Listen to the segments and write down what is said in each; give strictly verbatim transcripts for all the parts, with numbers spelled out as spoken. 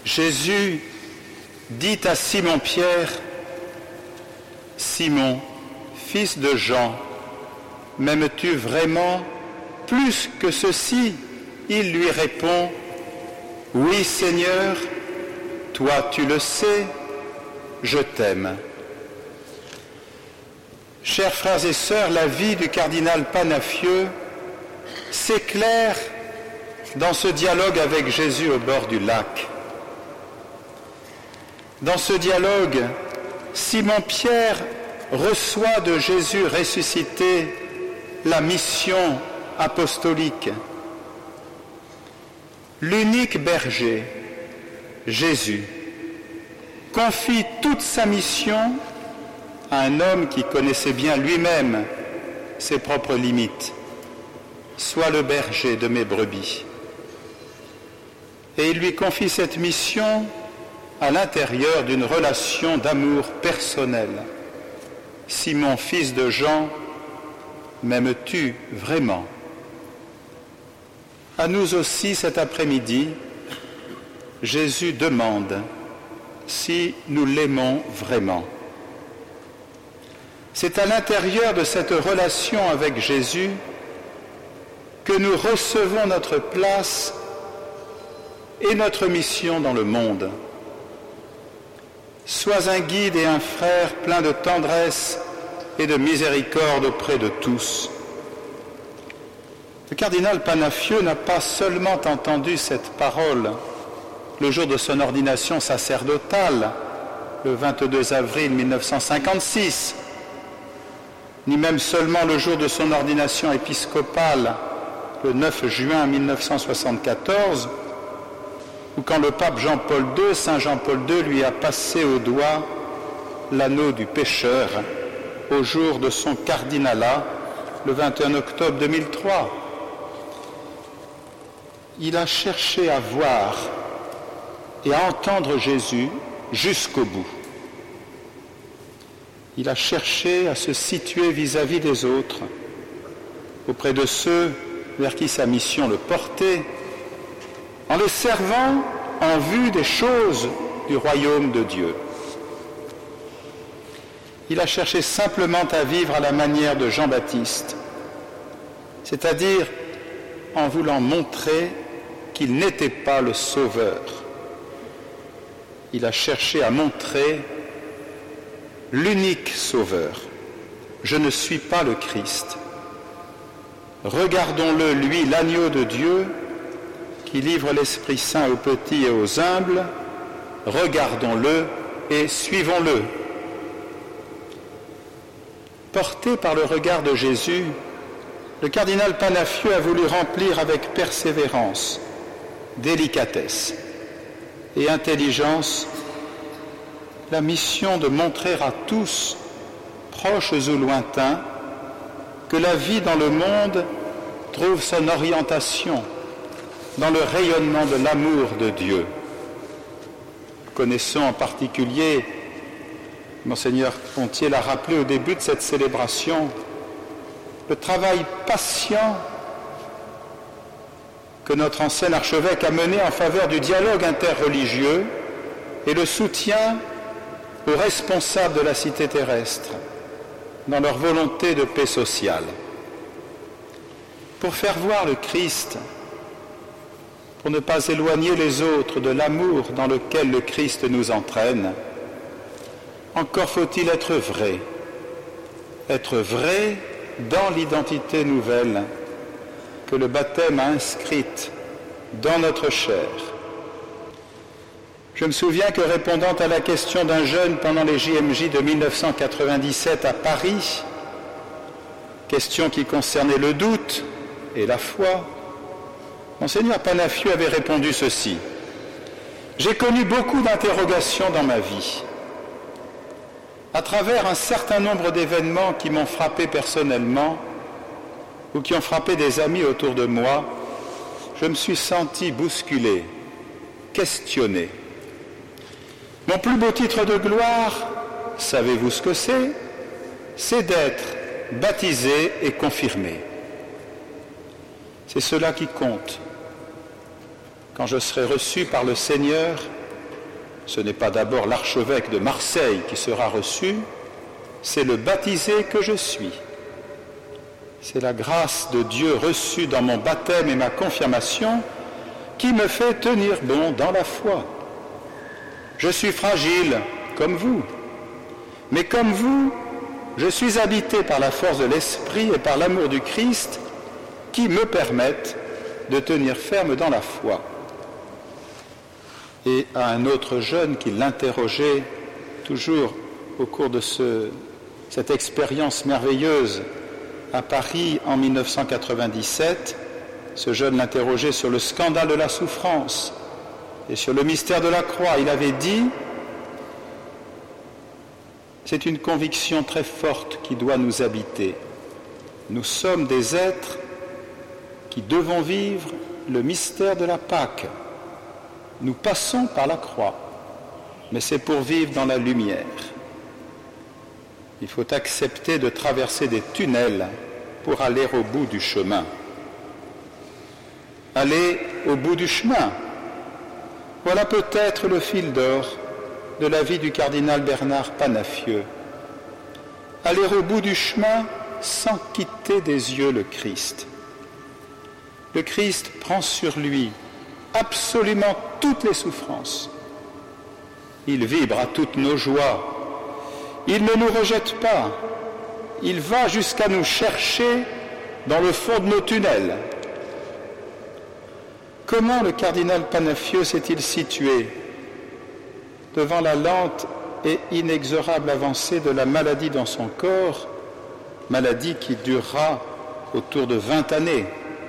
Jésus dit à Simon-Pierre, « Simon, fils de Jean, m'aimes-tu vraiment plus que ceci ?» Il lui répond, « Oui, Seigneur, toi tu le sais, je t'aime. » Chers frères et sœurs, la vie du cardinal Panafieux s'éclaire dans ce dialogue avec Jésus au bord du lac. Dans ce dialogue, Simon-Pierre reçoit de Jésus ressuscité la mission apostolique. L'unique berger, Jésus, confie toute sa mission à un homme qui connaissait bien lui-même ses propres limites. « Sois le berger de mes brebis ». Et il lui confie cette mission à l'intérieur d'une relation d'amour personnel. « Simon, fils de Jean, m'aimes-tu vraiment ?» À nous aussi cet après-midi, Jésus demande si nous l'aimons vraiment. C'est à l'intérieur de cette relation avec Jésus que nous recevons notre place et notre mission dans le monde. Sois un guide et un frère plein de tendresse et de miséricorde auprès de tous. Le cardinal Panafieux n'a pas seulement entendu cette parole le jour de son ordination sacerdotale, le vingt-deux avril mille neuf cent cinquante-six, ni même seulement le jour de son ordination épiscopale, le neuf juin mille neuf cent soixante-quatorze, ou quand le pape Jean-Paul deux, Saint Jean-Paul deux, lui a passé au doigt l'anneau du pécheur au jour de son cardinalat, le vingt et un octobre deux mille trois. Il a cherché à voir et à entendre Jésus jusqu'au bout. Il a cherché à se situer vis-à-vis des autres, auprès de ceux vers qui sa mission le portait, en les servant en vue des choses du royaume de Dieu. Il a cherché simplement à vivre à la manière de Jean-Baptiste, c'est-à-dire en voulant montrer qu'il n'était pas le Sauveur. Il a cherché à montrer l'unique Sauveur. Je ne suis pas le Christ. Regardons-le, lui, l'agneau de Dieu, qui livre l'Esprit Saint aux petits et aux humbles. Regardons-le et suivons-le. Porté par le regard de Jésus, le cardinal Panafieux a voulu remplir avec persévérance, délicatesse et intelligence la mission de montrer à tous, proches ou lointains, que la vie dans le monde trouve son orientation dans le rayonnement de l'amour de Dieu. Nous connaissons en particulier, Monseigneur Pontier l'a rappelé au début de cette célébration, le travail patient que notre ancien archevêque a mené en faveur du dialogue interreligieux et le soutien aux responsables de la cité terrestre dans leur volonté de paix sociale. Pour faire voir le Christ, pour ne pas éloigner les autres de l'amour dans lequel le Christ nous entraîne, encore faut-il être vrai, être vrai dans l'identité nouvelle que le baptême a inscrite dans notre chair. Je me souviens que répondant à la question d'un jeune pendant les J M J de mille neuf cent quatre-vingt-dix-sept à Paris, question qui concernait le doute et la foi, Monseigneur Panafieux avait répondu ceci: « J'ai connu beaucoup d'interrogations dans ma vie. À travers un certain nombre d'événements qui m'ont frappé personnellement ou qui ont frappé des amis autour de moi, je me suis senti bousculé, questionné. Mon plus beau titre de gloire, savez-vous ce que c'est? C'est d'être baptisé et confirmé. C'est cela qui compte. Quand je serai reçu par le Seigneur, ce n'est pas d'abord l'archevêque de Marseille qui sera reçu, c'est le baptisé que je suis. C'est la grâce de Dieu reçue dans mon baptême et ma confirmation qui me fait tenir bon dans la foi. Je suis fragile, comme vous, mais comme vous, je suis habité par la force de l'Esprit et par l'amour du Christ qui me permettent de tenir ferme dans la foi. Et à un autre jeune qui l'interrogeait toujours au cours de ce, cette expérience merveilleuse à Paris en mille neuf cent quatre-vingt-dix-sept, ce jeune l'interrogeait sur le scandale de la souffrance et sur le mystère de la croix. Il avait dit, c'est une conviction très forte qui doit nous habiter. Nous sommes des êtres qui devons vivre le mystère de la Pâque. Nous passons par la croix, mais c'est pour vivre dans la lumière. Il faut accepter de traverser des tunnels pour aller au bout du chemin. Aller au bout du chemin, voilà peut-être le fil d'or de la vie du cardinal Bernard Panafieux. Aller au bout du chemin sans quitter des yeux le Christ. Le Christ prend sur lui absolument toutes les souffrances. Il vibre à toutes nos joies. Il ne nous rejette pas. Il va jusqu'à nous chercher dans le fond de nos tunnels. Comment le cardinal Panafieux s'est-il situé devant la lente et inexorable avancée de la maladie dans son corps, maladie qui durera autour de vingt années.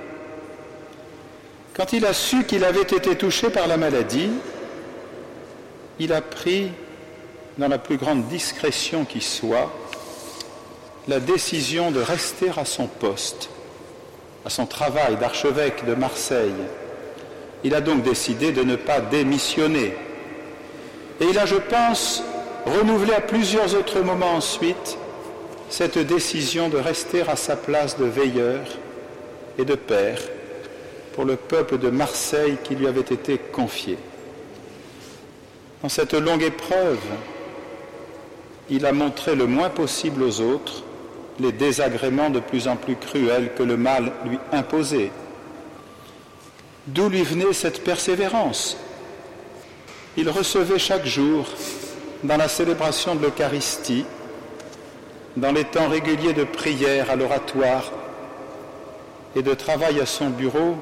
Quand il a su qu'il avait été touché par la maladie, il a pris, dans la plus grande discrétion qui soit, la décision de rester à son poste, à son travail d'archevêque de Marseille. Il a donc décidé de ne pas démissionner. Et il a, je pense, renouvelé à plusieurs autres moments ensuite cette décision de rester à sa place de veilleur et de père pour le peuple de Marseille qui lui avait été confié. Dans cette longue épreuve, il a montré le moins possible aux autres les désagréments de plus en plus cruels que le mal lui imposait. D'où lui venait cette persévérance? Il recevait chaque jour, dans la célébration de l'Eucharistie, dans les temps réguliers de prière à l'oratoire et de travail à son bureau,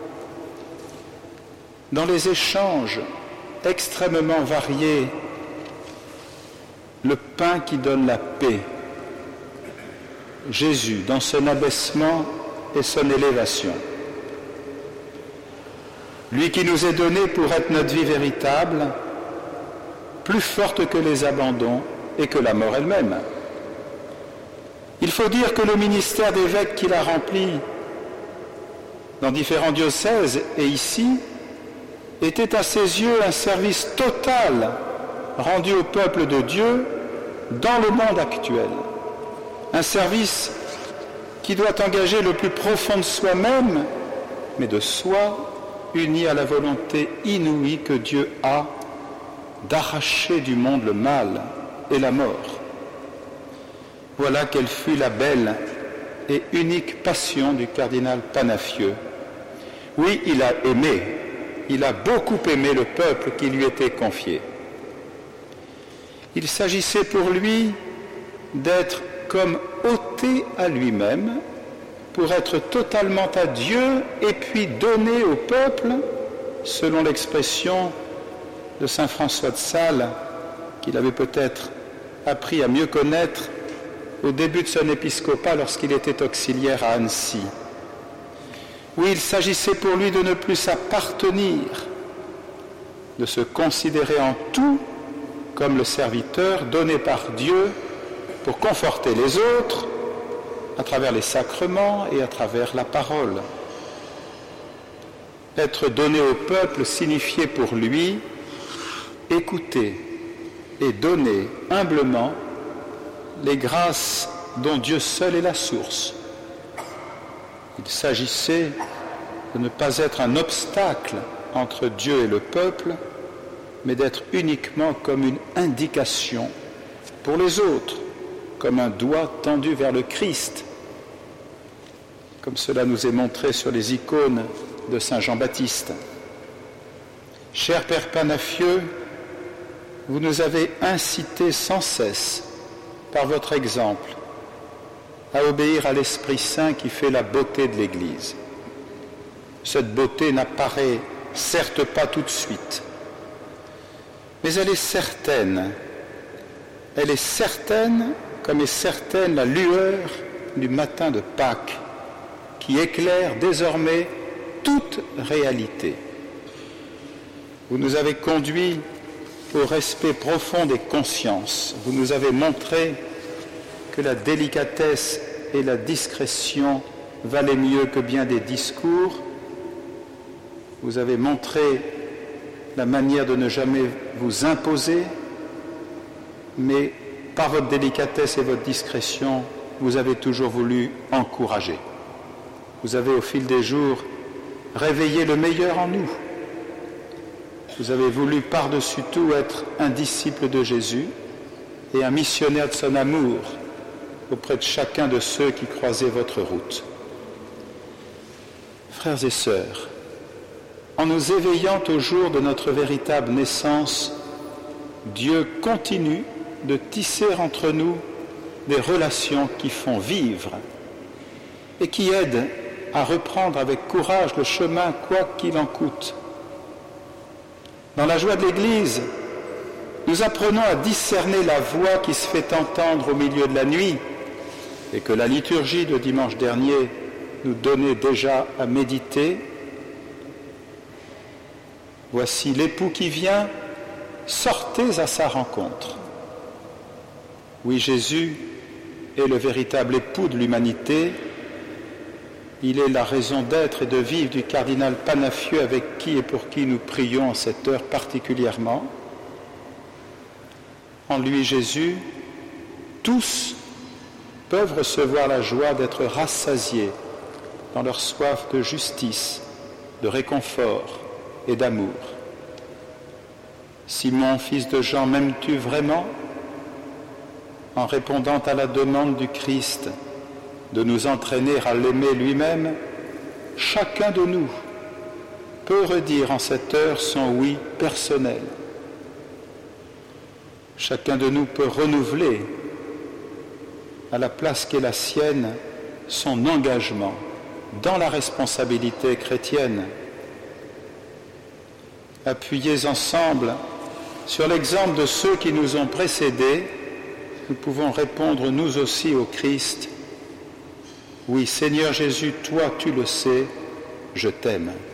dans les échanges extrêmement variés, le pain qui donne la paix, Jésus dans son abaissement et son élévation. Lui qui nous est donné pour être notre vie véritable, plus forte que les abandons et que la mort elle-même. Il faut dire que le ministère d'évêque qu'il a rempli dans différents diocèses et ici était à ses yeux un service total rendu au peuple de Dieu dans le monde actuel. Un service qui doit engager le plus profond de soi-même, mais de soi, uni à la volonté inouïe que Dieu a d'arracher du monde le mal et la mort. Voilà quelle fut la belle et unique passion du cardinal Panafieux. Oui, il a aimé, il a beaucoup aimé le peuple qui lui était confié. Il s'agissait pour lui d'être comme ôté à lui-même pour être totalement à Dieu et puis donner au peuple, selon l'expression de saint François de Sales, qu'il avait peut-être appris à mieux connaître au début de son épiscopat lorsqu'il était auxiliaire à Annecy. Oui, il s'agissait pour lui de ne plus s'appartenir, de se considérer en tout comme le serviteur donné par Dieu pour conforter les autres à travers les sacrements et à travers la parole. Être donné au peuple signifiait pour lui écouter et donner humblement les grâces dont Dieu seul est la source. Il s'agissait de ne pas être un obstacle entre Dieu et le peuple, mais d'être uniquement comme une indication pour les autres, comme un doigt tendu vers le Christ, comme cela nous est montré sur les icônes de Saint Jean-Baptiste. Cher Père Panafieux, vous nous avez incités sans cesse, par votre exemple, à obéir à l'Esprit Saint qui fait la beauté de l'Église. Cette beauté n'apparaît certes pas tout de suite, mais elle est certaine. Elle est certaine comme est certaine la lueur du matin de Pâques qui éclaire désormais toute réalité. Vous nous avez conduits au respect profond des consciences. Vous nous avez montré que la délicatesse et la discrétion valaient mieux que bien des discours. Vous avez montré la manière de ne jamais vous imposer, mais par votre délicatesse et votre discrétion, vous avez toujours voulu encourager. Vous avez, au fil des jours, réveillé le meilleur en nous. Vous avez voulu par-dessus tout être un disciple de Jésus et un missionnaire de son amour auprès de chacun de ceux qui croisaient votre route. Frères et sœurs, en nous éveillant au jour de notre véritable naissance, Dieu continue de tisser entre nous des relations qui font vivre et qui aident à reprendre avec courage le chemin quoi qu'il en coûte. Dans la joie de l'Église, nous apprenons à discerner la voix qui se fait entendre au milieu de la nuit et que la liturgie de dimanche dernier nous donnait déjà à méditer. Voici l'époux qui vient, sortez à sa rencontre. Oui, Jésus est le véritable époux de l'humanité. Il est la raison d'être et de vivre du cardinal Panafieux avec qui et pour qui nous prions en cette heure particulièrement. En lui, Jésus, tous peuvent recevoir la joie d'être rassasiés dans leur soif de justice, de réconfort et d'amour. Simon, fils de Jean, m'aimes-tu vraiment ? En répondant à la demande du Christ de nous entraîner à l'aimer lui-même, chacun de nous peut redire en cette heure son oui personnel. Chacun de nous peut renouveler, à la place qu'est la sienne, son engagement dans la responsabilité chrétienne. Appuyés ensemble sur l'exemple de ceux qui nous ont précédés, nous pouvons répondre nous aussi au Christ. Oui, Seigneur Jésus, toi tu le sais, je t'aime.